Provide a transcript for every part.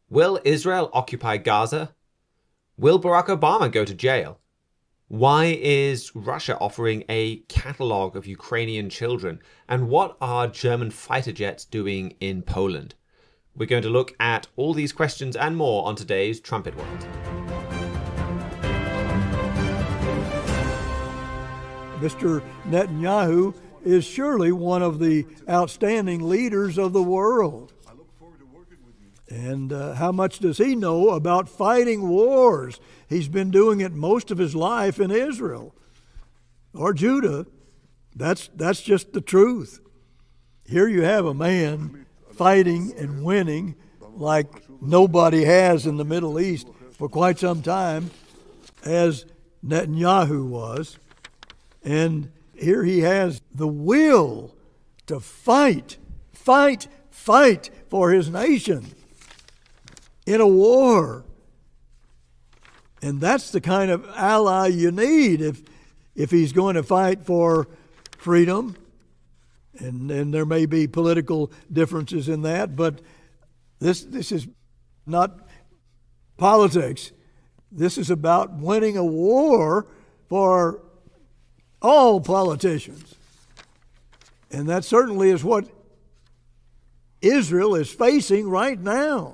Will Israel occupy Gaza? Will Barack Obama go to jail? Why is Russia offering a catalogue of Ukrainian children? And what are German fighter jets doing in Poland? We're going to look at all these questions and more on today's Trumpet World. Mr. Netanyahu is surely one of the outstanding leaders of the world. And how much does he know about fighting wars? He's been doing it most of his life in Israel or Judah. That's just the truth. Here you have a man fighting and winning like nobody has in the Middle East for quite some time, as Netanyahu was. And here he has the will to fight for his nation in a war. And that's the kind of ally you need if he's going to fight for freedom. And there may be political differences in that, but this is not politics. This is about winning a war for all politicians. And that certainly is what Israel is facing right now.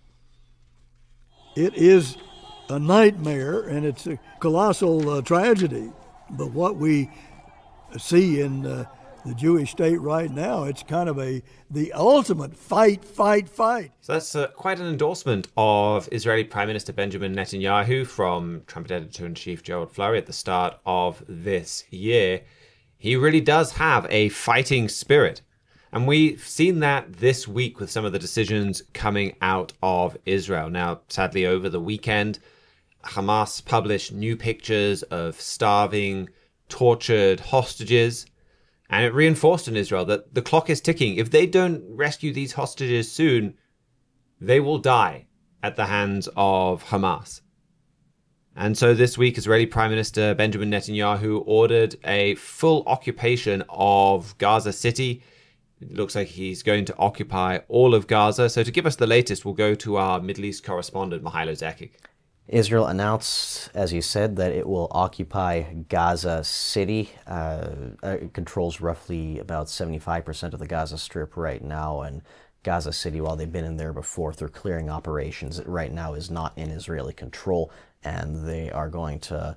It is a nightmare, and it's a colossal tragedy. But what we see in the Jewish state right now, it's kind of the ultimate fight. So that's quite an endorsement of Israeli Prime Minister Benjamin Netanyahu from Trumpet Editor-in-Chief Gerald Flurry at the start of this year. He really does have a fighting spirit. And we've seen that this week with some of the decisions coming out of Israel. Now, sadly, over the weekend, Hamas published new pictures of starving, tortured hostages. And it reinforced in Israel that the clock is ticking. If they don't rescue these hostages soon, they will die at the hands of Hamas. And so this week, Israeli Prime Minister Benjamin Netanyahu ordered a full occupation of Gaza City. It looks like he's going to occupy all of Gaza. So to give us the latest, we'll go to our Middle East correspondent, Mihailo Zekic. Israel announced, as you said, that it will occupy Gaza City. It controls roughly about 75% of the Gaza Strip right now, and Gaza City, while they've been in there before through clearing operations, right now is not in Israeli control, and they are going to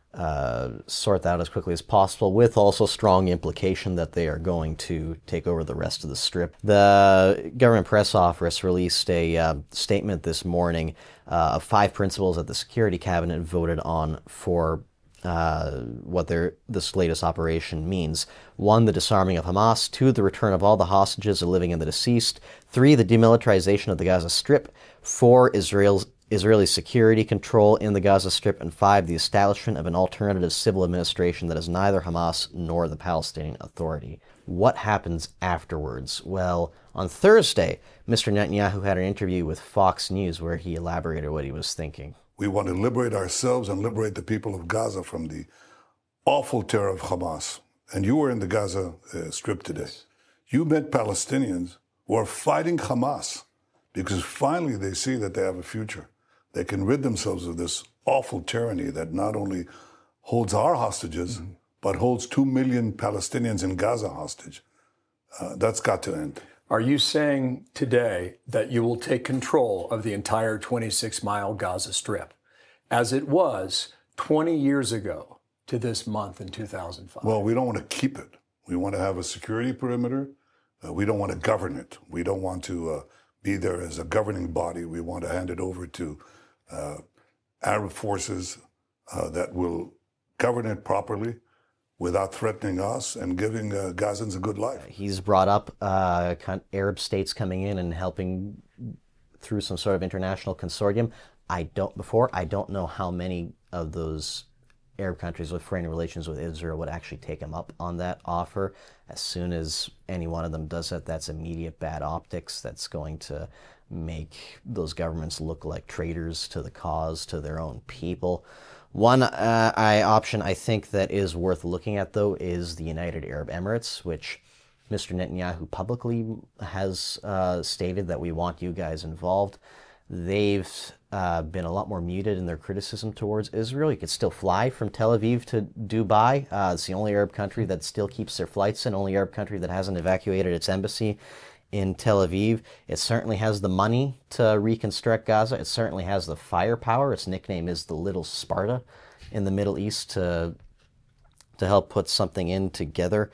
sort that out as quickly as possible, with also strong implication that they are going to take over the rest of the Strip. The government press office released a statement this morning of 5 principles that the Security Cabinet voted on for what this latest operation means. 1, the disarming of Hamas. 2, the return of all the hostages living in the deceased. 3, the demilitarization of the Gaza Strip. 4, Israeli security control in the Gaza Strip. And 5, the establishment of an alternative civil administration that is neither Hamas nor the Palestinian Authority. What happens afterwards? Well, on Thursday, Mr. Netanyahu had an interview with Fox News where he elaborated what he was thinking. We want to liberate ourselves and liberate the people of Gaza from the awful terror of Hamas. And you were in the Gaza Strip today. You met Palestinians who are fighting Hamas because finally they see that they have a future. They can rid themselves of this awful tyranny that not only holds our hostages, but holds 2 million Palestinians in Gaza hostage. That's got to end. Are you saying today that you will take control of the entire 26-mile Gaza Strip, as it was 20 years ago to this month in 2005? Well, we don't want to keep it. We want to have a security perimeter. We don't want to govern it. We don't want to be there as a governing body. We want to hand it over to Arab forces that will govern it properly without threatening us and giving Gazans a good life. He's brought up Arab states coming in and helping through some sort of international consortium. I don't know how many of those Arab countries with friendly relations with Israel would actually take him up on that offer. As soon as any one of them does that, that's immediate bad optics. That's going to make those governments look like traitors to the cause, to their own people. One option I think that is worth looking at, though, is the United Arab Emirates, which Mr. Netanyahu publicly has stated that we want you guys involved. they've been a lot more muted in their criticism towards Israel. You could still fly from Tel Aviv to Dubai. It's the only Arab country that still keeps their flights in, only Arab country that hasn't evacuated its embassy in Tel Aviv. It certainly has the money to reconstruct Gaza. It certainly has the firepower. Its nickname is the Little Sparta in the Middle East to help put something in together.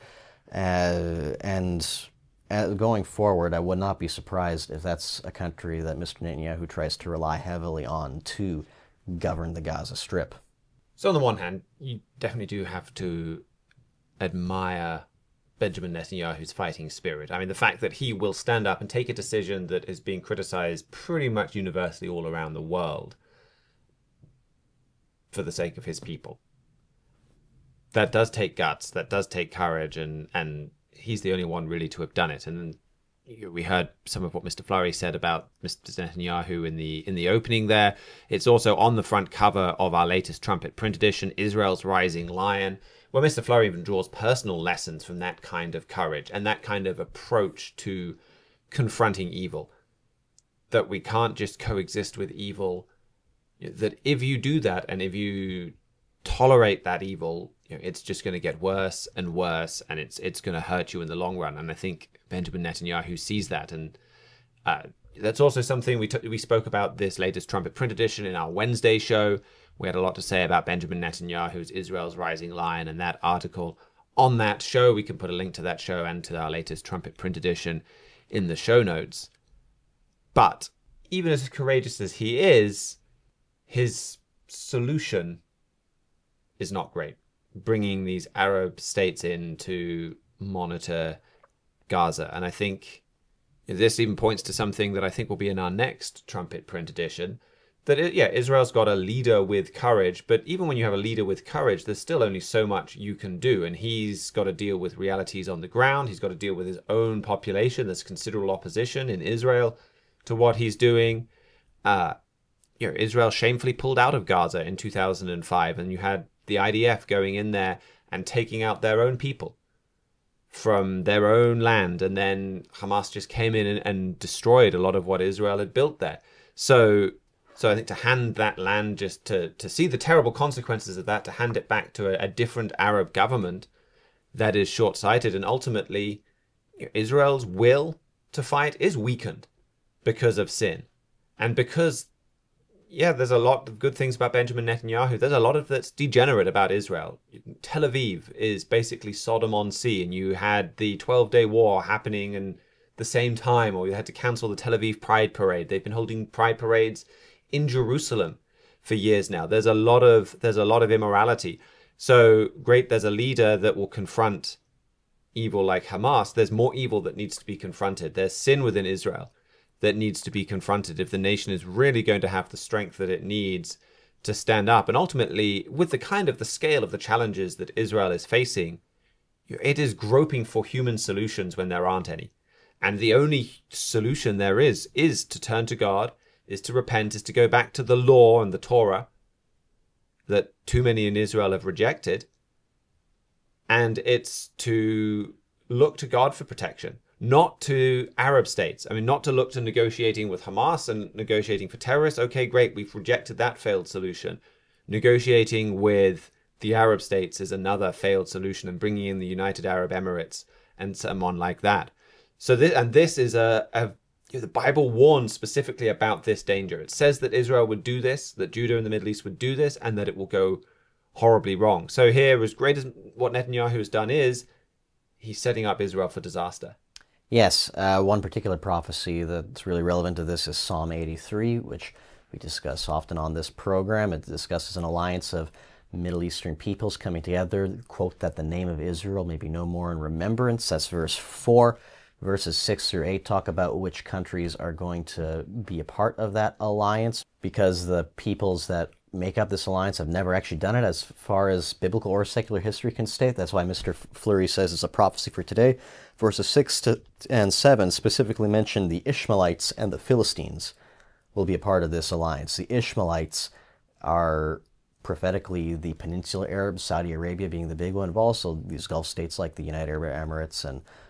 Going forward, I would not be surprised if that's a country that Mr. Netanyahu tries to rely heavily on to govern the Gaza Strip. So on the one hand, you definitely do have to admire Benjamin Netanyahu's fighting spirit. I mean, the fact that he will stand up and take a decision that is being criticized pretty much universally all around the world for the sake of his people. That does take guts, that does take courage, and he's the only one really to have done it. And we heard some of what Mr. Fleury said about Mr. Netanyahu in the opening there. It's also on the front cover of our latest Trumpet print edition, Israel's Rising Lion, where Mr. Fleury even draws personal lessons from that kind of courage and that kind of approach to confronting evil. That we can't just coexist with evil. That if you do that and if you tolerate that evil, it's just going to get worse and worse, and it's going to hurt you in the long run. And I think Benjamin Netanyahu sees that, and that's also something we spoke about this latest Trumpet print edition in our Wednesday show. We had a lot to say about Benjamin Netanyahu's Israel's Rising Lion and that article on that show. We can put a link to that show and to our latest Trumpet print edition in the show notes. But even as courageous as he is, his solution is not great. Bringing these Arab states in to monitor Gaza. And I think this even points to something that I think will be in our next Trumpet print edition, that Israel's got a leader with courage, but even when you have a leader with courage, there's still only so much you can do. And he's got to deal with realities on the ground. He's got to deal with his own population. There's considerable opposition in Israel to what he's doing. Israel shamefully pulled out of Gaza in 2005, and you had the IDF going in there and taking out their own people from their own land, and then Hamas just came in and destroyed a lot of what Israel had built there. So I think to hand that land, just to see the terrible consequences of that, to hand it back to a different Arab government, that is short-sighted, and ultimately Israel's will to fight is weakened because of sin, and because there's a lot of good things about Benjamin Netanyahu. There's a lot of that's degenerate about Israel. Tel Aviv is basically Sodom on Sea, and you had the 12-day war happening in the same time, or you had to cancel the Tel Aviv Pride Parade. They've been holding Pride Parades in Jerusalem for years now. There's a lot of immorality. So great, there's a leader that will confront evil like Hamas. There's more evil that needs to be confronted. There's sin within Israel that needs to be confronted if the nation is really going to have the strength that it needs to stand up. And ultimately, with the scale of the challenges that Israel is facing, it is groping for human solutions when there aren't any. And the only solution there is to turn to God, is to repent, is to go back to the law and the Torah that too many in Israel have rejected. And it's to look to God for protection. Not to Arab states. I mean, not to look to negotiating with Hamas and negotiating for terrorists. Okay, great, we've rejected that failed solution. Negotiating with the Arab states is another failed solution, and bringing in the United Arab Emirates and someone like that. So this is the Bible warns specifically about this danger. It says that Israel would do this, that Judah and the Middle East would do this, and that it will go horribly wrong. So here, as great as what Netanyahu has done is, he's setting up Israel for disaster. Yes, one particular prophecy that's really relevant to this is Psalm 83, which we discuss often on this program. It discusses an alliance of Middle Eastern peoples coming together, quote, that the name of Israel may be no more in remembrance. That's verse 4. Verses 6 through 8 talk about which countries are going to be a part of that alliance, because the peoples that make up this alliance have never actually done it as far as biblical or secular history can state. That's why Mr. Fleury says it's a prophecy for today. Verses 6 and 7 specifically mention the Ishmaelites and the Philistines will be a part of this alliance. The Ishmaelites are prophetically the Peninsular Arabs, Saudi Arabia being the big one, but also these Gulf states like the United Arab Emirates and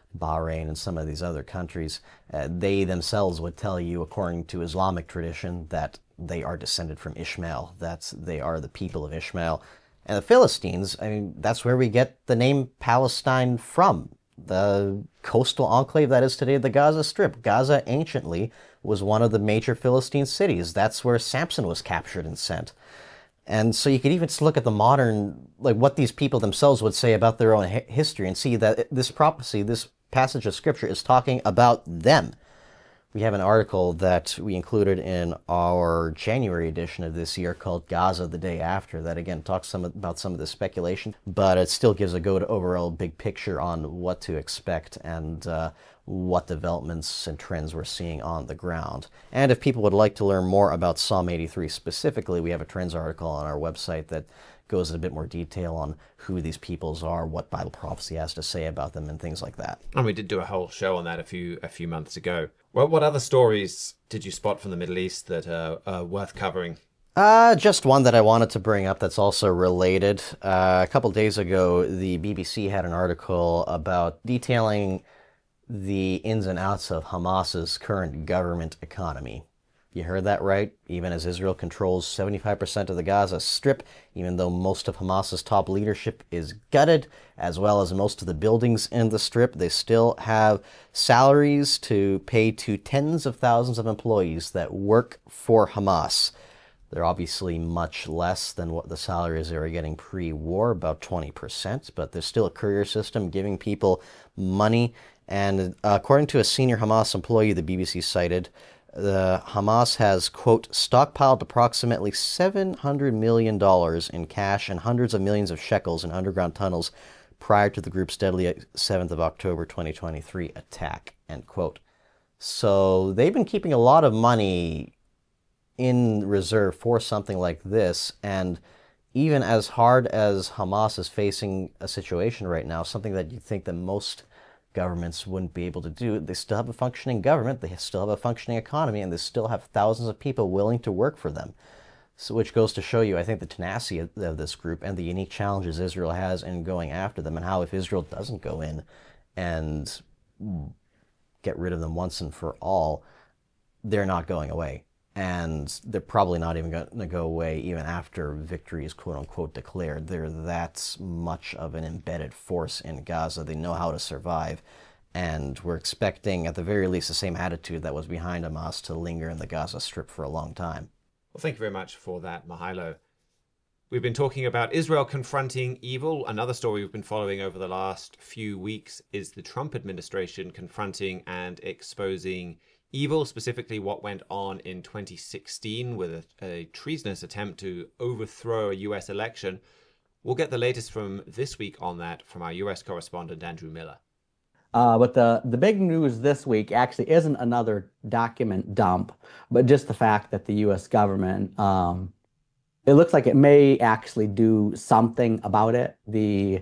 Bahrain and some of these other countries, they themselves would tell you, according to Islamic tradition, that they are descended from Ishmael, that they are the people of Ishmael. And the Philistines, I mean, that's where we get the name Palestine from, the coastal enclave that is today the Gaza Strip. Gaza anciently was one of the major Philistine cities. That's where Samson was captured and sent. And so you could even look at the modern, like what these people themselves would say about their own history and see that this prophecy, this passage of scripture is talking about them. We have an article that we included in our January edition of this year called Gaza the Day After that, again, talks about some of the speculation, but it still gives a good overall big picture on what to expect and what developments and trends we're seeing on the ground. And if people would like to learn more about Psalm 83 specifically, we have a trends article on our website that goes in a bit more detail on who these peoples are, what Bible prophecy has to say about them, and things like that. And we did do a whole show on that a few months ago. Well, what other stories did you spot from the Middle East that are worth covering? Just one that I wanted to bring up that's also related. A couple days ago, the BBC had an article about detailing the ins and outs of Hamas's current government economy. You heard that right. Even as Israel controls 75% of the Gaza Strip, even though most of Hamas's top leadership is gutted, as well as most of the buildings in the Strip, they still have salaries to pay to tens of thousands of employees that work for Hamas. They're obviously much less than what the salaries they were getting pre-war, about 20%, but there's still a courier system giving people money. And according to a senior Hamas employee the BBC cited, the Hamas has, quote, stockpiled approximately $700 million in cash and hundreds of millions of shekels in underground tunnels prior to the group's deadly 7th of October 2023 attack, end quote. So they've been keeping a lot of money in reserve for something like this, and even as hard as Hamas is facing a situation right now, something that you think that most governments wouldn't be able to do, they still have a functioning government, they still have a functioning economy, and they still have thousands of people willing to work for them. So, which goes to show you, I think, the tenacity of this group and the unique challenges Israel has in going after them, and how if Israel doesn't go in and get rid of them once and for all, they're not going away. And they're probably not even going to go away even after victory is quote-unquote declared. They're that much of an embedded force in Gaza. They know how to survive. And we're expecting, at the very least, the same attitude that was behind Hamas to linger in the Gaza Strip for a long time. Well, thank you very much for that, Mihailo. We've been talking about Israel confronting evil. Another story we've been following over the last few weeks is the Trump administration confronting and exposing evil, specifically what went on in 2016 with a treasonous attempt to overthrow a US election. We'll get the latest from this week on that from our US correspondent, Andrew Miller. But the big news this week actually isn't another document dump, but just the fact that the U.S. government, it looks like it may actually do something about it. The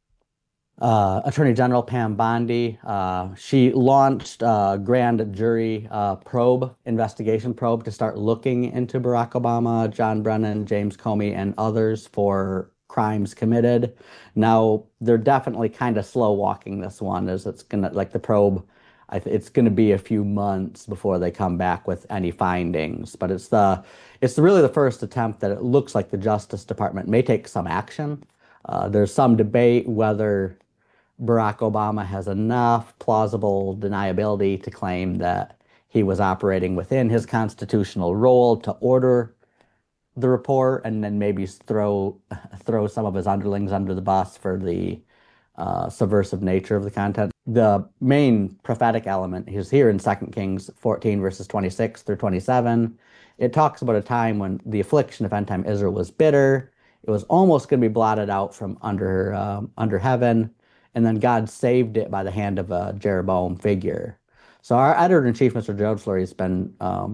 Attorney General Pam Bondi, she launched a grand jury investigation probe to start looking into Barack Obama, John Brennan, James Comey, and others for crimes committed. Now, they're definitely kind of slow walking this one, as it's gonna, like the probe, it's gonna be a few months before they come back with any findings. But it's really the first attempt that it looks like the Justice Department may take some action. There's some debate whether Barack Obama has enough plausible deniability to claim that he was operating within his constitutional role to order the report, and then maybe throw some of his underlings under the bus for the subversive nature of the content. The main prophetic element is here in 2 Kings 14, verses 26 through 27. It talks about a time when the affliction of end-time Israel was bitter. It was almost going to be blotted out from under heaven, and then God saved it by the hand of a Jeroboam figure. So our editor-in-chief, Mr. Gerald Flurry, has been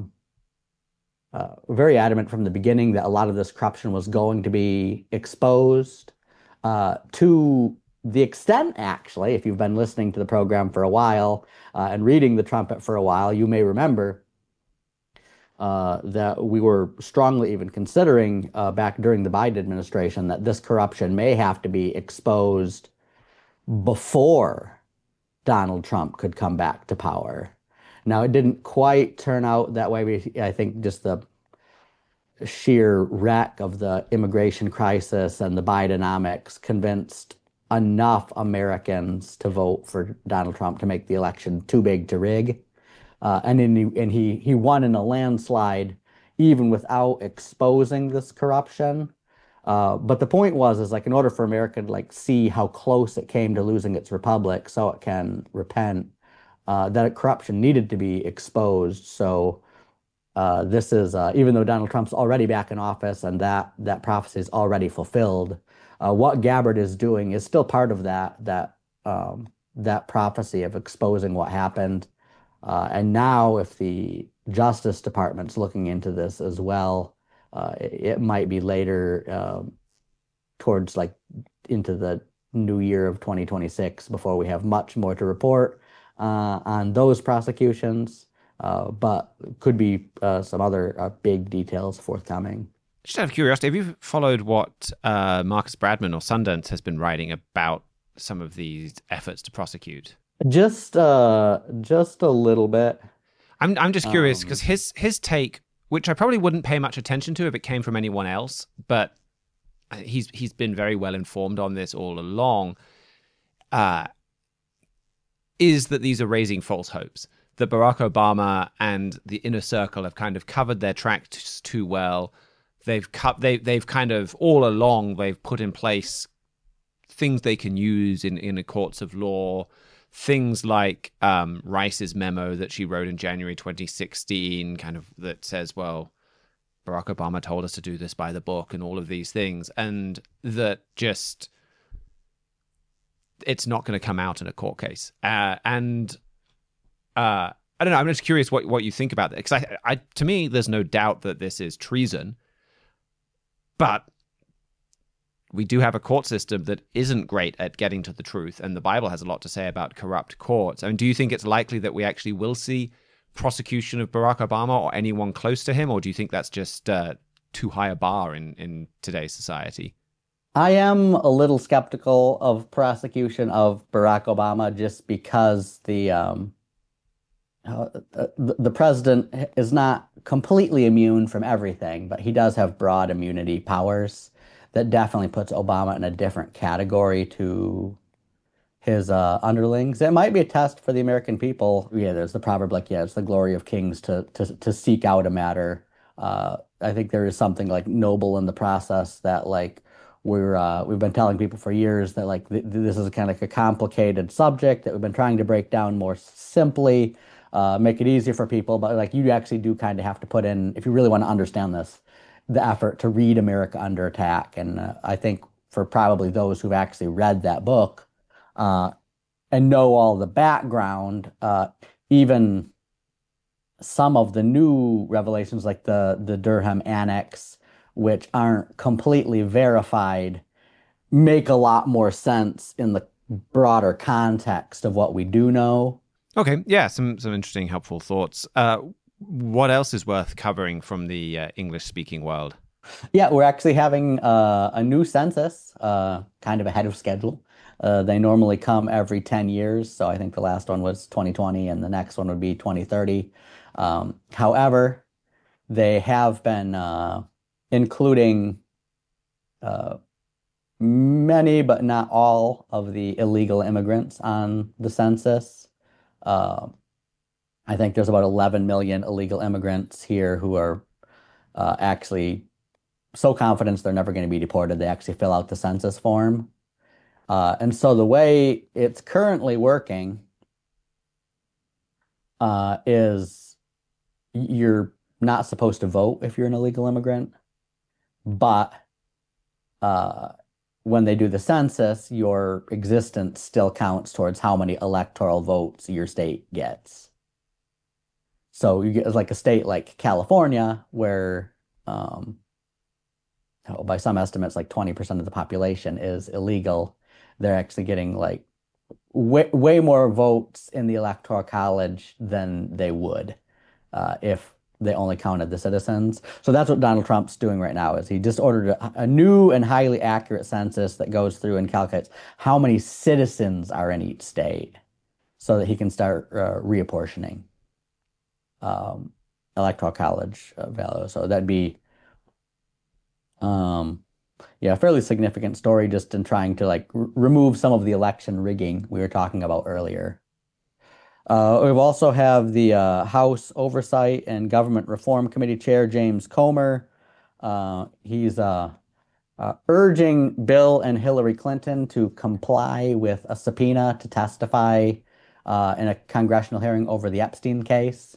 very adamant from the beginning that a lot of this corruption was going to be exposed, to the extent, actually, if you've been listening to the program for a while and reading the trumpet for a while, you may remember that we were strongly even considering back during the Biden administration that this corruption may have to be exposed before Donald Trump could come back to power. Now, it didn't quite turn out that way. I think just the sheer wreck of the immigration crisis and the Bidenomics convinced enough Americans to vote for Donald Trump to make the election too big to rig. And he won in a landslide even without exposing this corruption. But the point is like in order for America to like see how close it came to losing its republic so it can repent, that corruption needed to be exposed. So this is even though Donald Trump's already back in office and that prophecy is already fulfilled, what Gabbard is doing is still part of that prophecy of exposing what happened. And now, if the Justice Department's looking into this as well, it might be later towards like into the new year of 2026 before we have much more to report on those prosecutions. But could be some other big details forthcoming. Just out of curiosity, have you followed what Marcus Bradman or Sundance has been writing about some of these efforts to prosecute? Just a little bit. I'm just curious because his take, which I probably wouldn't pay much attention to if it came from anyone else, but he's been very well informed on this all along, is that these are raising false hopes. That Barack Obama and the inner circle have kind of covered their tracks too well. They've kind of all along they've put in place things they can use in the courts of law. Things like Rice's memo that she wrote in January 2016, kind of that says, well, Barack Obama told us to do this by the book and all of these things. And that just, it's not going to come out in a court case. I don't know. I'm just curious what you think about that. Because to me, there's no doubt that this is treason. But we do have a court system that isn't great at getting to the truth, and the Bible has a lot to say about corrupt courts. I mean, do you think it's likely that we actually will see prosecution of Barack Obama or anyone close to him, or do you think that's just too high a bar in today's society? I am a little skeptical of prosecution of Barack Obama just because the president is not completely immune from everything, but he does have broad immunity powers. That definitely puts Obama in a different category to his underlings. It might be a test for the American people. Yeah, there's the proverb like, yeah, it's the glory of kings to seek out a matter. I think there is something like noble in the process that like we've been telling people for years that like this is kind of like a complicated subject that we've been trying to break down more simply, make it easier for people. But like you actually do kind of have to put in, if you really want to understand this, the effort to read America Under Attack. And I think for probably those who've actually read that book and know all the background, even some of the new revelations like the Durham Annex, which aren't completely verified, make a lot more sense in the broader context of what we do know. Okay, yeah, some interesting, helpful thoughts. What else is worth covering from the English-speaking world? Yeah, we're actually having a new census, kind of ahead of schedule. They normally come every 10 years, so I think the last one was 2020, and the next one would be 2030. However, they have been including many, but not all, of the illegal immigrants on the census. I think there's about 11 million illegal immigrants here who are actually so confident they're never going to be deported, they actually fill out the census form. And so the way it's currently working is you're not supposed to vote if you're an illegal immigrant, but when they do the census, your existence still counts towards how many electoral votes your state gets. So you get like a state like California where by some estimates like 20% of the population is illegal. They're actually getting like way more votes in the Electoral College than they would if they only counted the citizens. So that's what Donald Trump's doing right now, is he just ordered a new and highly accurate census that goes through and calculates how many citizens are in each state. so that he can start reapportioning electoral college value. So that'd be yeah, a fairly significant story just in trying to like remove some of the election rigging we were talking about earlier. We've also have the House Oversight and Government Reform Committee Chair James Comer. He's urging Bill and Hillary Clinton to comply with a subpoena to testify in a congressional hearing over the Epstein case.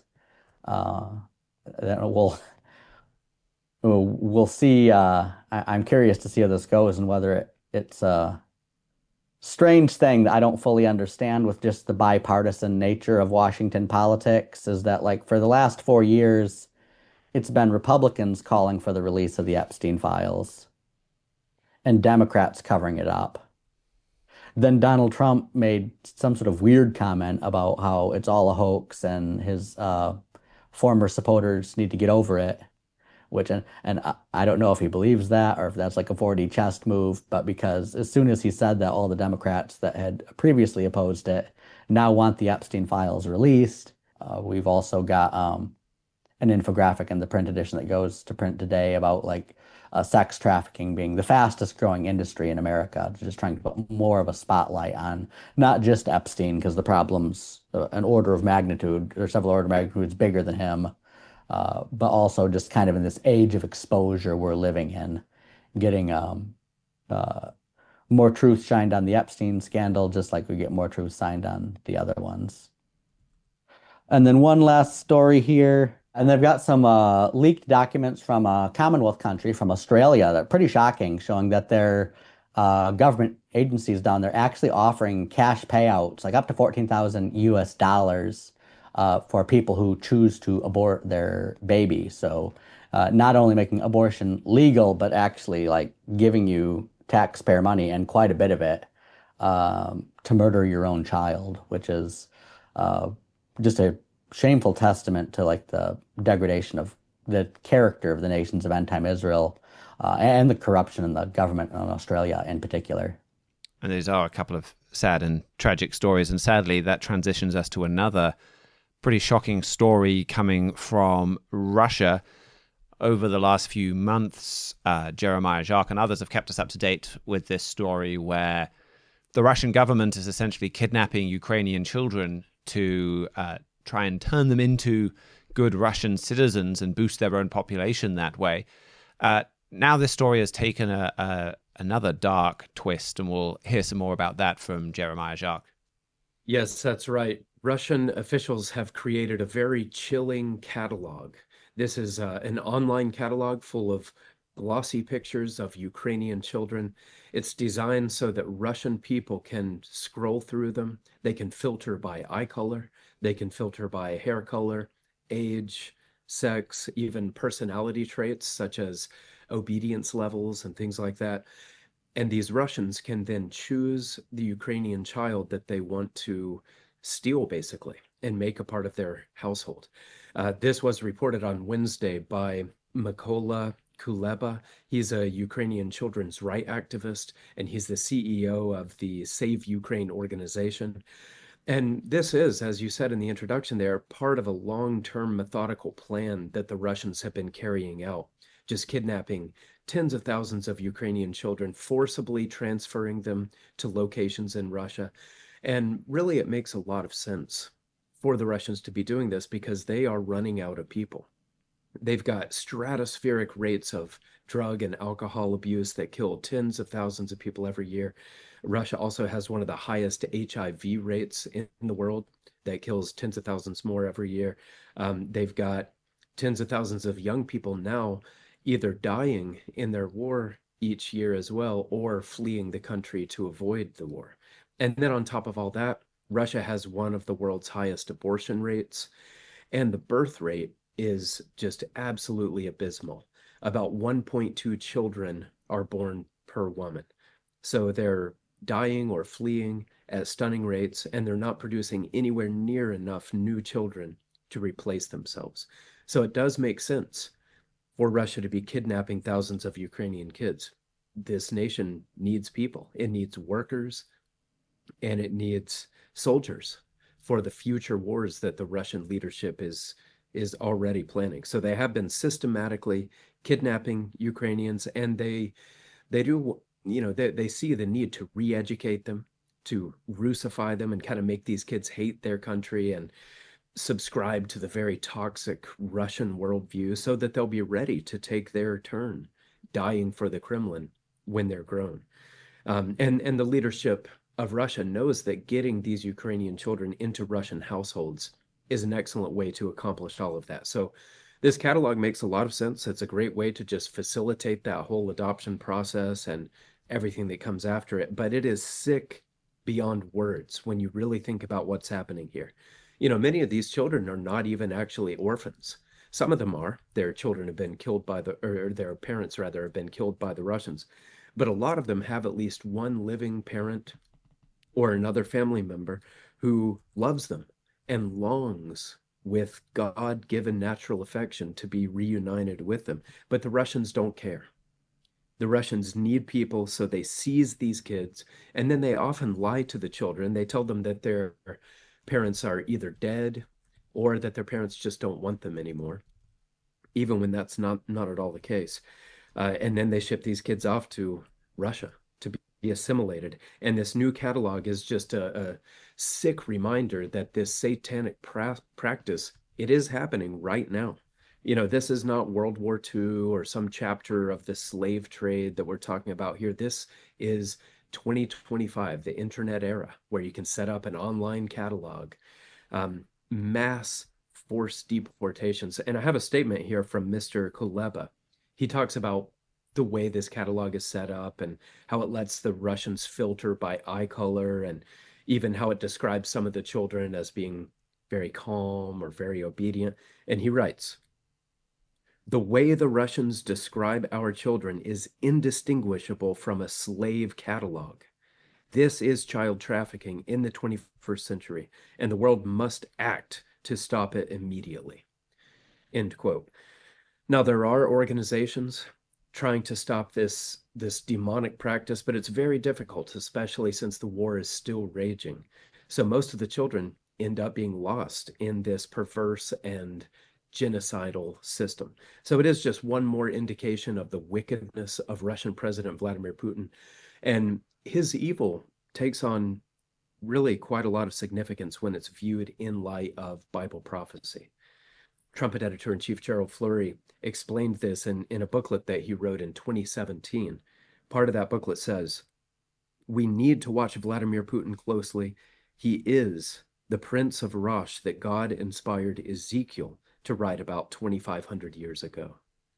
We'll see. I'm curious to see how this goes and whether it's a strange thing that I don't fully understand with just the bipartisan nature of Washington politics is that, like, for the last 4 years, it's been Republicans calling for the release of the Epstein files and Democrats covering it up. Then Donald Trump made some sort of weird comment about how it's all a hoax and his former supporters need to get over it. And I don't know if he believes that or if that's like a 4D chess move, but because as soon as he said that, all the Democrats that had previously opposed it now want the Epstein files released. We've also got an infographic in the print edition that goes to print today about like sex trafficking being the fastest growing industry in America, just trying to put more of a spotlight on not just Epstein, because the problem's an order of magnitude or several order of magnitudes bigger than him. But also just kind of in this age of exposure we're living in, getting more truth shined on the Epstein scandal, just like we get more truth shined on the other ones. And then one last story here, and they've got some leaked documents from a Commonwealth country, from Australia, that are pretty shocking, showing that their government agencies down there actually offering cash payouts, like up to $14,000 for people who choose to abort their baby. So not only making abortion legal, but actually like giving you taxpayer money and quite a bit of it to murder your own child, which is just a shameful testament to like the degradation of the character of the nations of end-time Israel and the corruption in the government in Australia in particular. And these are a couple of sad and tragic stories. And sadly, that transitions us to another pretty shocking story coming from Russia. Over the last few months, Jeremiah Jacques and others have kept us up to date with this story where the Russian government is essentially kidnapping Ukrainian children to try and turn them into good Russian citizens and boost their own population that way. Now this story has taken another dark twist, and we'll hear some more about that from Jeremiah Jacques. Yes, that's right. Russian officials have created a very chilling catalog. This is an online catalog full of glossy pictures of Ukrainian children. It's designed so that Russian people can scroll through them. They can filter by eye color. They can filter by hair color, age, sex, even personality traits such as obedience levels and things like that. And these Russians can then choose the Ukrainian child that they want to steal, basically, and make a part of their household. This was reported on Wednesday by Mykola Kuleba. He's a Ukrainian children's rights activist, and he's the CEO of the Save Ukraine organization. And this is, as you said in the introduction there, part of a long-term methodical plan that the Russians have been carrying out, just kidnapping tens of thousands of Ukrainian children, forcibly transferring them to locations in Russia. And really, it makes a lot of sense for the Russians to be doing this because they are running out of people. They've got stratospheric rates of drug and alcohol abuse that kill tens of thousands of people every year. Russia also has one of the highest HIV rates in the world that kills tens of thousands more every year. They've got tens of thousands of young people now either dying in their war each year as well, or fleeing the country to avoid the war. And then on top of all that, Russia has one of the world's highest abortion rates, and the birth rate is just absolutely abysmal. About 1.2 children are born per woman. So they're dying or fleeing at stunning rates, and they're not producing anywhere near enough new children to replace themselves. So it does make sense for Russia to be kidnapping thousands of Ukrainian kids. This nation needs people. It needs workers, and it needs soldiers for the future wars that the Russian leadership is already planning. So they have been systematically kidnapping Ukrainians, and they do, they see the need to re-educate them, to Russify them, and kind of make these kids hate their country and subscribe to the very toxic Russian worldview so that they'll be ready to take their turn dying for the Kremlin when they're grown. And the leadership of Russia knows that getting these Ukrainian children into Russian households is an excellent way to accomplish all of that. So this catalog makes a lot of sense. It's a great way to just facilitate that whole adoption process and everything that comes after it. But it is sick beyond words when you really think about what's happening here. Many of these children are not even actually orphans. Some of them are. Their children have been killed or their parents rather have been killed by the Russians. But a lot of them have at least one living parent or another family member who loves them and longs with God-given natural affection to be reunited with them. But the Russians don't care. The Russians need people, so they seize these kids, and then they often lie to the children. They tell them that their parents are either dead or that their parents just don't want them anymore, even when that's not at all the case. And then they ship these kids off to Russia to be assimilated. And this new catalog is just a sick reminder that this satanic practice, it is happening right now. This is not World War II or some chapter of the slave trade that we're talking about here. This is 2025, the internet era, where you can set up an online catalog, mass forced deportations. And I have a statement here from Mr. Kuleba. He talks about the way this catalog is set up and how it lets the Russians filter by eye color, and even how it describes some of the children as being very calm or very obedient. And he writes, "The way the Russians describe our children is indistinguishable from a slave catalog. This is child trafficking in the 21st century, and the world must act to stop it immediately." End quote. Now, there are organizations trying to stop this demonic practice, but it's very difficult, especially since the war is still raging. So most of the children end up being lost in this perverse and genocidal system. So it is just one more indication of the wickedness of Russian President Vladimir Putin. And his evil takes on really quite a lot of significance when it's viewed in light of Bible prophecy. Trumpet editor-in-chief Gerald Flurry explained this in a booklet that he wrote in 2017. Part of that booklet says, "We need to watch Vladimir Putin closely. He is the Prince of Rosh that God inspired Ezekiel to write about 2,500 years ago."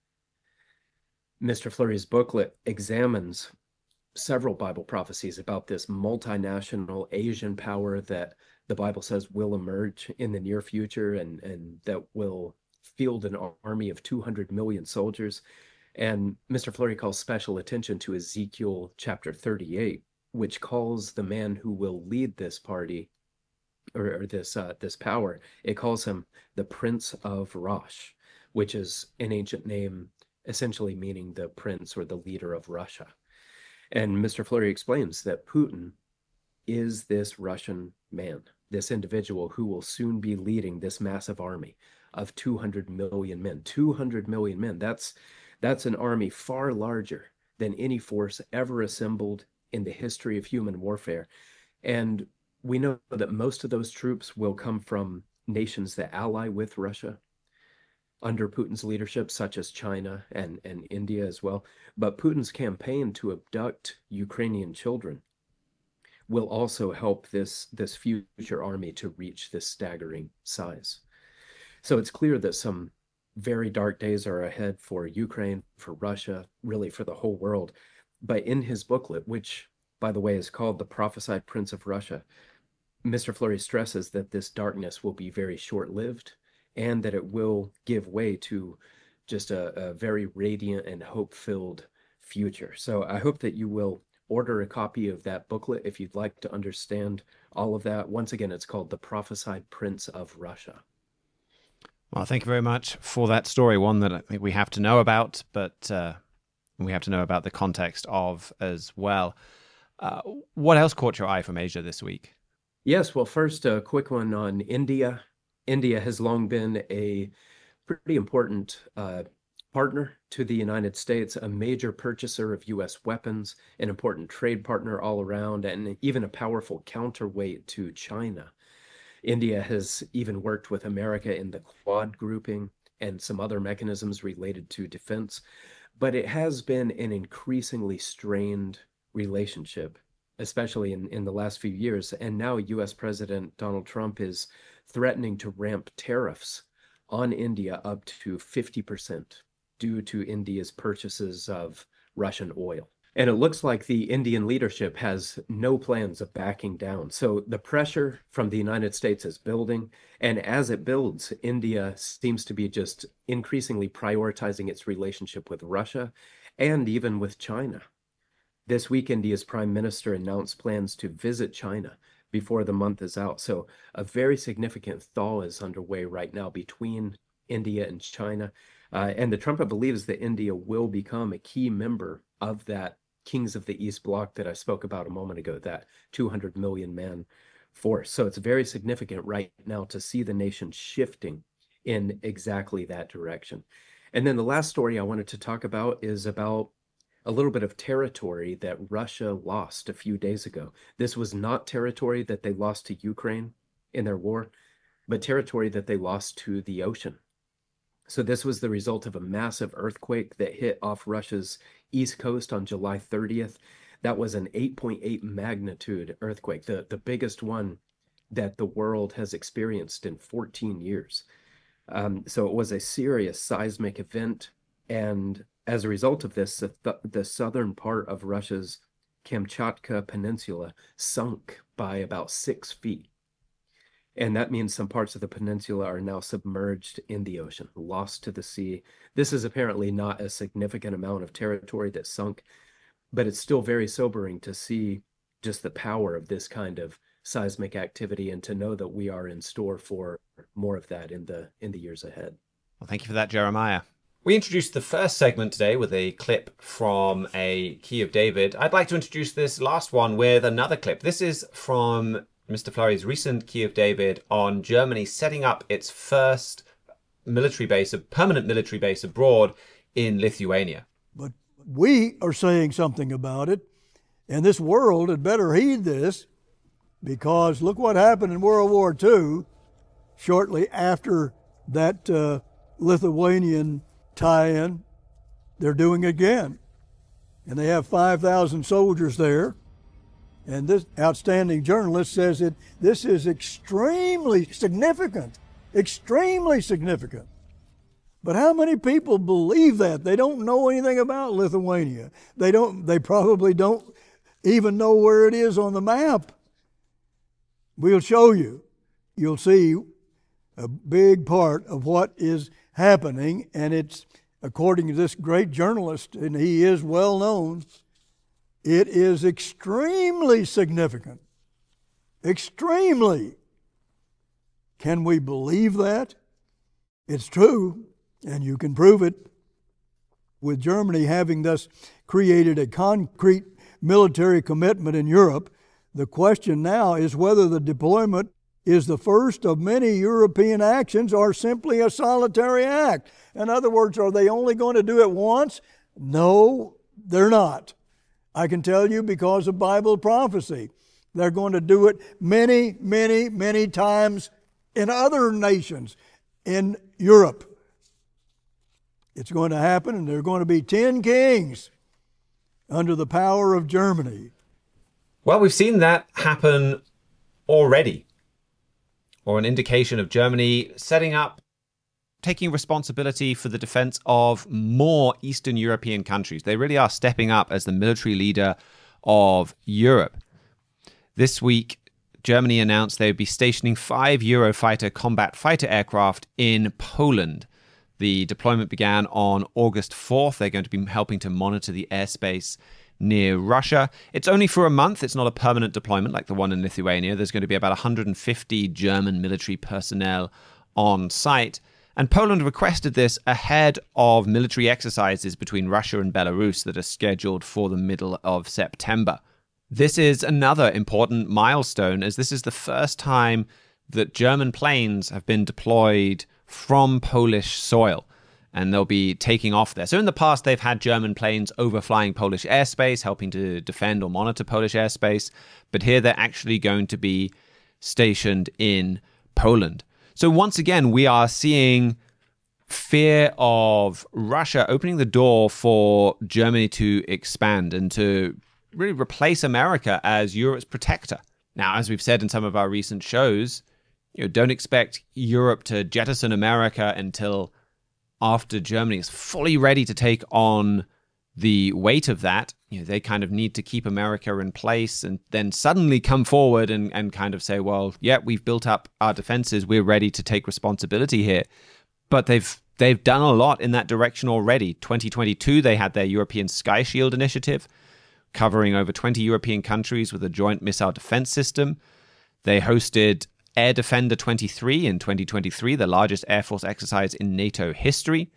Mr. Flurry's booklet examines several Bible prophecies about this multinational Asian power that the Bible says will emerge in the near future, and that will field an army of 200 million soldiers. And Mr. Flurry calls special attention to Ezekiel chapter 38, which calls the man who will lead this party, or this power, it calls him the Prince of Rosh, which is an ancient name essentially meaning the prince or the leader of Russia. And Mr. Flurry explains that Putin is this Russian man, this individual who will soon be leading this massive army of 200 million men. 200 million men, that's an army far larger than any force ever assembled in the history of human warfare. And we know that most of those troops will come from nations that ally with Russia under Putin's leadership, such as China and India as well. But Putin's campaign to abduct Ukrainian children will also help this future army to reach this staggering size. So it's clear that some very dark days are ahead for Ukraine, for Russia, really for the whole world. But in his booklet, which, by the way, is called The Prophesied Prince of Russia, Mr. Flurry stresses that this darkness will be very short-lived and that it will give way to just a very radiant and hope-filled future. So I hope that you will order a copy of that booklet if you'd like to understand all of that. Once again, it's called The Prophesied Prince of Russia. Well, thank you very much for that story, one that I think we have to know about, but we have to know about the context of as well. What else caught your eye from Asia this week? Yes, well, first, a quick one on India. India has long been a pretty important partner to the United States, a major purchaser of U.S. weapons, an important trade partner all around, and even a powerful counterweight to China. India has even worked with America in the Quad grouping and some other mechanisms related to defense, but it has been an increasingly strained relationship, especially in the last few years. And now US President Donald Trump is threatening to ramp tariffs on India up to 50% due to India's purchases of Russian oil. And it looks like the Indian leadership has no plans of backing down. So the pressure from the United States is building. And as it builds, India seems to be just increasingly prioritizing its relationship with Russia and even with China. This week, India's prime minister announced plans to visit China before the month is out. So a very significant thaw is underway right now between India and China. And the Trump believes that India will become a key member of that Kings of the East bloc that I spoke about a moment ago, that 200 million man force. So it's very significant right now to see the nation shifting in exactly that direction. And then the last story I wanted to talk about is about a little bit of territory that Russia lost a few days ago. This was not territory that they lost to Ukraine in their war, but territory that they lost to the ocean. So this was the result of a massive earthquake that hit off Russia's east coast on July 30th. That was an 8.8 magnitude earthquake, the biggest one that the world has experienced in 14 years. So it was a serious seismic event. And as a result of this, the southern part of Russia's Kamchatka Peninsula sunk by about 6 feet. And that means some parts of the peninsula are now submerged in the ocean, lost to the sea. This is apparently not a significant amount of territory that sunk, but it's still very sobering to see just the power of this kind of seismic activity and to know that we are in store for more of that in the years ahead. Well, thank you for that, Jeremiah. We introduced the first segment today with a clip from a Key of David. I'd like to introduce this last one with another clip. This is from Mr. Flurry's recent Key of David on Germany setting up its first military base, a permanent military base abroad in Lithuania. But we are saying something about it, and this world had better heed this, because look what happened in World War II shortly after that Lithuanian tie-in. They're doing it again, and they have 5,000 soldiers there. And this outstanding journalist says that this is extremely significant, extremely significant. But how many people believe that? They don't know anything about Lithuania. They probably don't even know where it is on the map. We'll show you. You'll see a big part of what is happening, and it's, according to this great journalist, and he is well known, it is extremely significant. Extremely. Can we believe that? It's true, and you can prove it. With Germany having thus created a concrete military commitment in Europe, the question now is whether the deployment is the first of many European actions or simply a solitary act. In other words, are they only going to do it once? No, they're not. I can tell you because of Bible prophecy. They're going to do it many, many, many times in other nations in Europe. It's going to happen, and there are going to be 10 kings under the power of Germany. Well, we've seen that happen already, or an indication of Germany setting up, taking responsibility for the defense of more Eastern European countries. They really are stepping up as the military leader of Europe. This week, Germany announced they would be stationing 5 Eurofighter combat fighter aircraft in Poland. The deployment began on August 4th. They're going to be helping to monitor the airspace near Russia. It's only for a month. It's not a permanent deployment like the one in Lithuania. There's going to be about 150 German military personnel on site. And Poland requested this ahead of military exercises between Russia and Belarus that are scheduled for the middle of September. This is another important milestone, as this is the first time that German planes have been deployed from Polish soil, and they'll be taking off there. So in the past, they've had German planes overflying Polish airspace, helping to defend or monitor Polish airspace, but here they're actually going to be stationed in Poland. So once again, we are seeing fear of Russia opening the door for Germany to expand and to really replace America as Europe's protector. Now, as we've said in some of our recent shows, don't expect Europe to jettison America until after Germany is fully ready to take on the weight of that. They kind of need to keep America in place and then suddenly come forward and kind of say, well, yeah, we've built up our defenses. We're ready to take responsibility here. But they've done a lot in that direction already. 2022, they had their European Sky Shield initiative, covering over 20 European countries with a joint missile defense system. They hosted Air Defender 23 in 2023, the largest Air Force exercise in NATO history.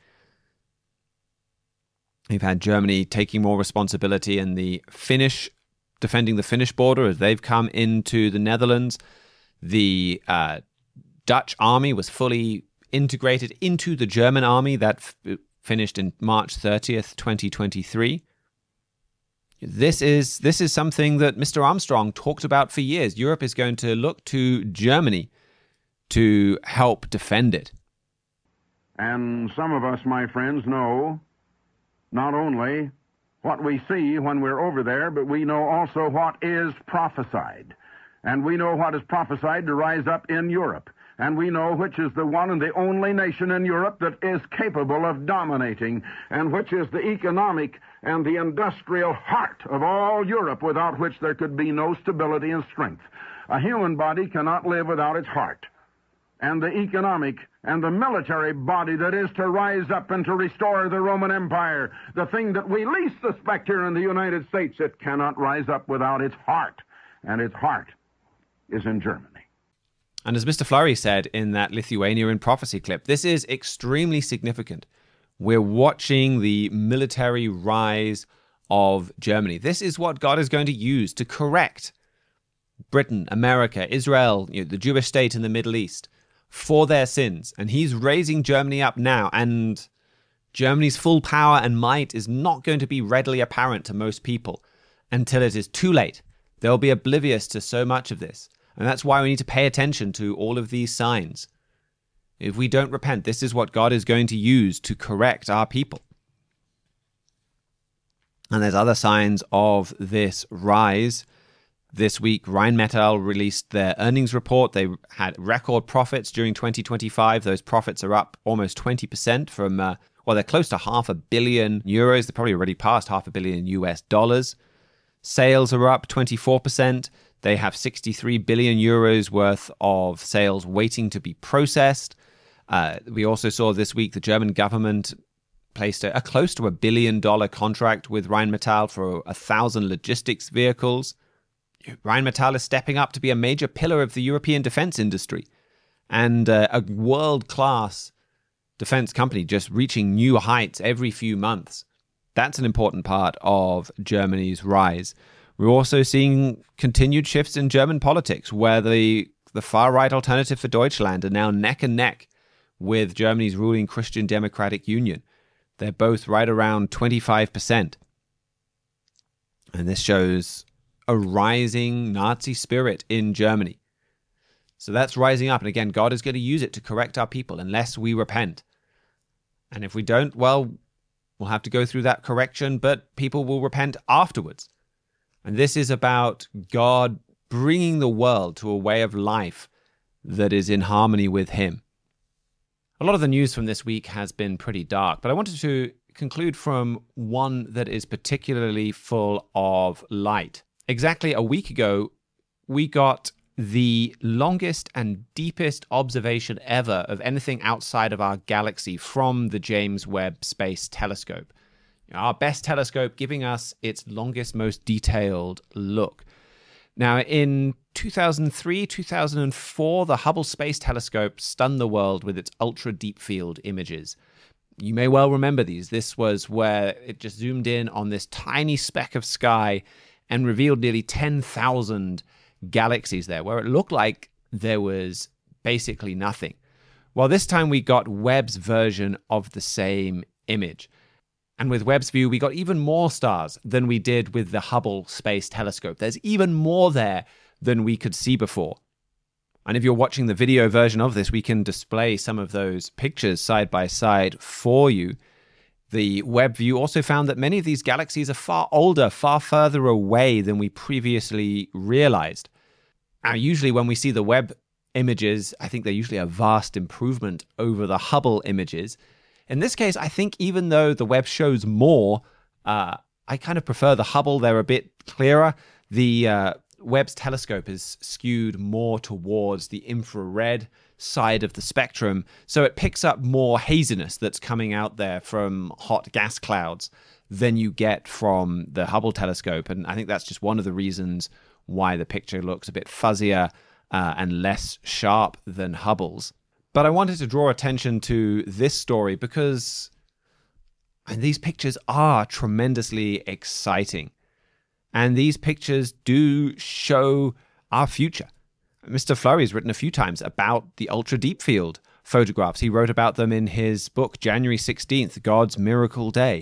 They've had Germany taking more responsibility in defending the Finnish border as they've come into the Netherlands. The Dutch army was fully integrated into the German army. That finished in March 30th, 2023. This is something that Mr. Armstrong talked about for years. Europe is going to look to Germany to help defend it. And some of us, my friends, know not only what we see when we're over there, but we know also what is prophesied. And we know what is prophesied to rise up in Europe. And we know which is the one and the only nation in Europe that is capable of dominating, and which is the economic and the industrial heart of all Europe, without which there could be no stability and strength. A human body cannot live without its heart. And the economic and the military body that is to rise up and to restore the Roman Empire, the thing that we least suspect here in the United States, it cannot rise up without its heart. And its heart is in Germany. And as Mr. Flurry said in that Lithuania in Prophecy clip, this is extremely significant. We're watching the military rise of Germany. This is what God is going to use to correct Britain, America, Israel, the Jewish state in the Middle East for their sins. And he's raising Germany up now. And Germany's full power and might is not going to be readily apparent to most people until it is too late. They'll be oblivious to so much of this. And that's why we need to pay attention to all of these signs. If we don't repent, this is what God is going to use to correct our people. And there's other signs of this rise. This week, Rheinmetall released their earnings report. They had record profits during 2025. Those profits are up almost 20% from, they're close to €500 million. They're probably already past $500 million US. Sales are up 24%. They have 63 billion euros worth of sales waiting to be processed. We also saw this week the German government placed a close to $1 billion contract with Rheinmetall for 1,000 logistics vehicles. Rheinmetall is stepping up to be a major pillar of the European defense industry and a world-class defense company just reaching new heights every few months. That's an important part of Germany's rise. We're also seeing continued shifts in German politics, where the far-right Alternative for Deutschland are now neck and neck with Germany's ruling Christian Democratic Union. They're both right around 25%. And this shows a rising Nazi spirit in Germany. So that's rising up. And again, God is going to use it to correct our people unless we repent. And if we don't, well, we'll have to go through that correction, but people will repent afterwards. And this is about God bringing the world to a way of life that is in harmony with Him. A lot of the news from this week has been pretty dark, but I wanted to conclude from one that is particularly full of light. Exactly a week ago, we got the longest and deepest observation ever of anything outside of our galaxy from the James Webb Space Telescope. Our best telescope giving us its longest, most detailed look. Now, in 2003, 2004, the Hubble Space Telescope stunned the world with its ultra-deep field images. You may well remember these. This was where it just zoomed in on this tiny speck of sky and revealed nearly 10,000 galaxies there, where it looked like there was basically nothing. Well, this time we got Webb's version of the same image. And with Webb's view, we got even more stars than we did with the Hubble Space Telescope. There's even more there than we could see before. And if you're watching the video version of this, we can display some of those pictures side by side for you. The Webb view also found that many of these galaxies are far older, far further away than we previously realized. Now, usually when we see the Webb images, I think they're usually a vast improvement over the Hubble images. In this case, I think even though the Webb shows more, I kind of prefer the Hubble. They're a bit clearer. The Webb's telescope is skewed more towards the infrared side of the spectrum, so it picks up more haziness that's coming out there from hot gas clouds than you get from the Hubble telescope. And I think that's just one of the reasons why the picture looks a bit fuzzier and less sharp than Hubble's. But I wanted to draw attention to this story because these pictures are tremendously exciting. And these pictures do show our future. Mr. Flurry has written a few times about the ultra deep field photographs. He wrote about them in his book, January 16th, God's Miracle Day,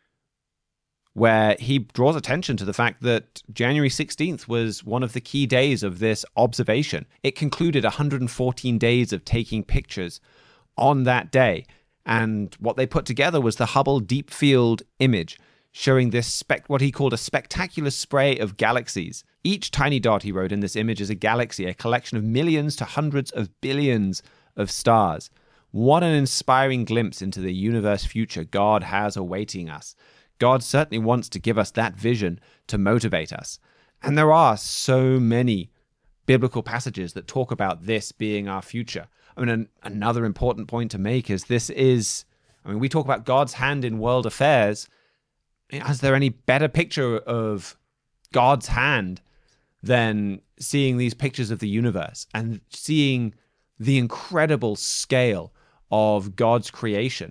where he draws attention to the fact that January 16th was one of the key days of this observation. It concluded 114 days of taking pictures on that day. And what they put together was the Hubble Deep Field image, showing this what he called a spectacular spray of galaxies. Each tiny dot, he wrote, in this image is a galaxy, a collection of millions to hundreds of billions of stars. What an inspiring glimpse into the universe future God has awaiting us. God certainly wants to give us that vision to motivate us. And there are so many biblical passages that talk about this being our future. I mean, another important point to make is we talk about God's hand in world affairs. Is there any better picture of God's hand than seeing these pictures of the universe and seeing the incredible scale of God's creation?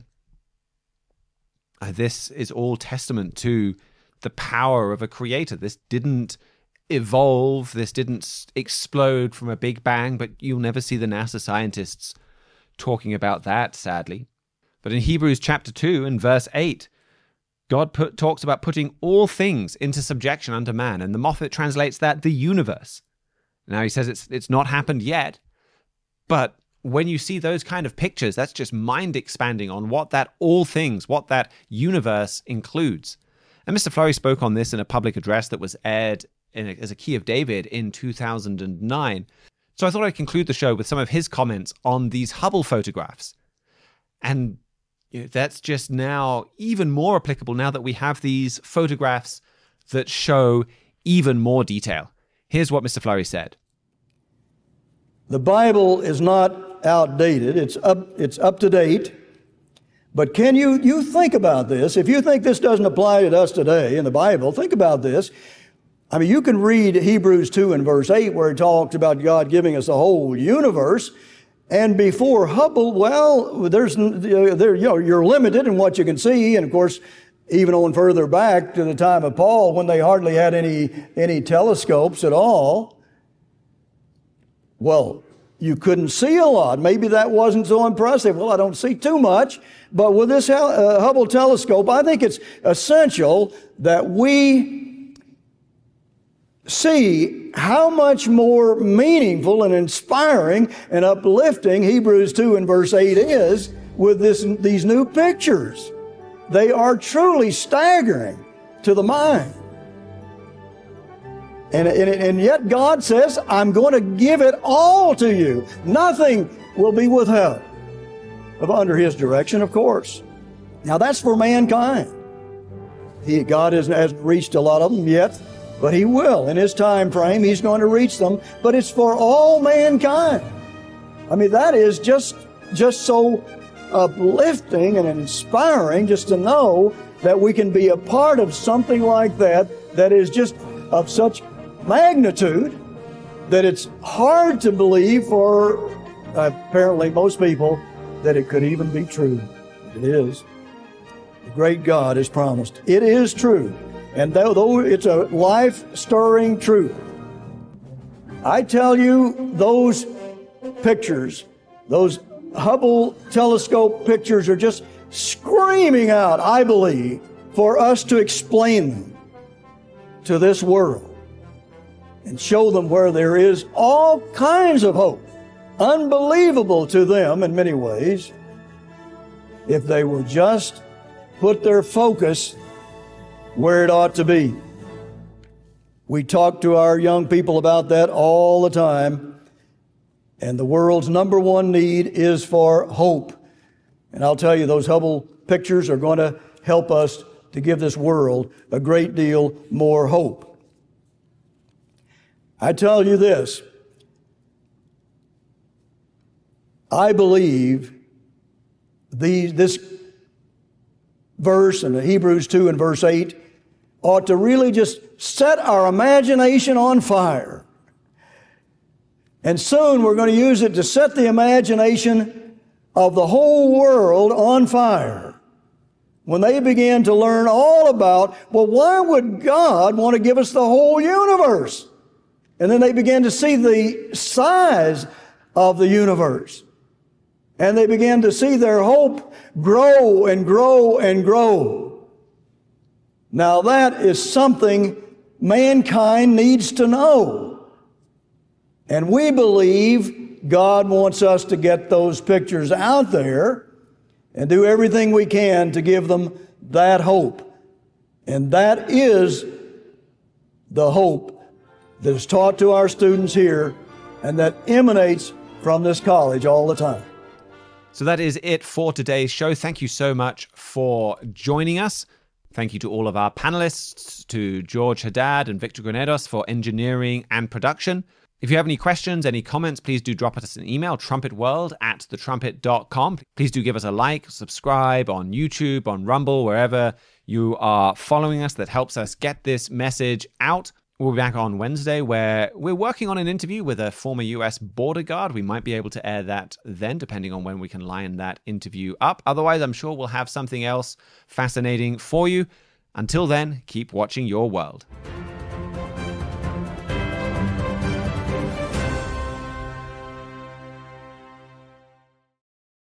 This is all testament to the power of a creator. This didn't evolve, this didn't explode from a big bang, but you'll never see the NASA scientists talking about that, sadly. But in Hebrews chapter 2 and verse 8, God talks about putting all things into subjection under man, and the Moffat translates that the universe. Now he says it's not happened yet, but when you see those kind of pictures, that's just mind expanding on what that all things, what that universe includes. And Mr. Flurry spoke on this in a public address that was aired as a Key of David in 2009. So I thought I'd conclude the show with some of his comments on these Hubble photographs. And that's just now even more applicable now that we have these photographs that show even more detail. Here's what Mr. Flurry said. The Bible is not outdated. It's up to date. But can you think about this? If you think this doesn't apply to us today in the Bible, think about this. I mean, you can read Hebrews 2 and verse 8 where it talks about God giving us the whole universe. And before Hubble, well, you're limited in what you can see. And of course, even on further back to the time of Paul, when they hardly had any telescopes at all, well, you couldn't see a lot. Maybe that wasn't so impressive. Well, I don't see too much. But with this Hubble telescope, I think it's essential that we see how much more meaningful and inspiring and uplifting Hebrews 2 and verse 8 is with these new pictures. They are truly staggering to the mind. And yet God says, I'm going to give it all to you. Nothing will be withheld. Under His direction, of course. Now that's for mankind. God hasn't reached a lot of them yet, but He will. In His time frame, He's going to reach them. But it's for all mankind. I mean, that is just so uplifting and inspiring just to know that we can be a part of something like that is just of such magnitude that it's hard to believe for apparently most people that it could even be true. It is. The great God has promised. It is true. And though it's a life-stirring truth, I tell you, those pictures, those Hubble telescope pictures are just screaming out, I believe, for us to explain them to this world and show them where there is all kinds of hope, unbelievable to them in many ways, if they will just put their focus where it ought to be. We talk to our young people about that all the time, and the world's number one need is for hope. And I'll tell you, those Hubble pictures are going to help us to give this world a great deal more hope. I tell you this, I believe this verse in Hebrews 2 and verse 8 ought to really just set our imagination on fire. And soon we're going to use it to set the imagination of the whole world on fire. When they begin to learn all about, well, why would God want to give us the whole universe? And then they begin to see the size of the universe. And they begin to see their hope grow and grow and grow. Now that is something mankind needs to know. And we believe God wants us to get those pictures out there and do everything we can to give them that hope. And that is the hope that is taught to our students here and that emanates from this college all the time. So that is it for today's show. Thank you so much for joining us. Thank you to all of our panelists, to George Haddad and Victor Granados for engineering and production. If you have any questions, any comments, please do drop us an email, trumpetworld@thetrumpet.com. Please do give us a like, subscribe on YouTube, on Rumble, wherever you are following us. That helps us get this message out. We'll be back on Wednesday, where we're working on an interview with a former US border guard. We might be able to air that then, depending on when we can line that interview up. Otherwise, I'm sure we'll have something else fascinating for you. Until then, keep watching your world.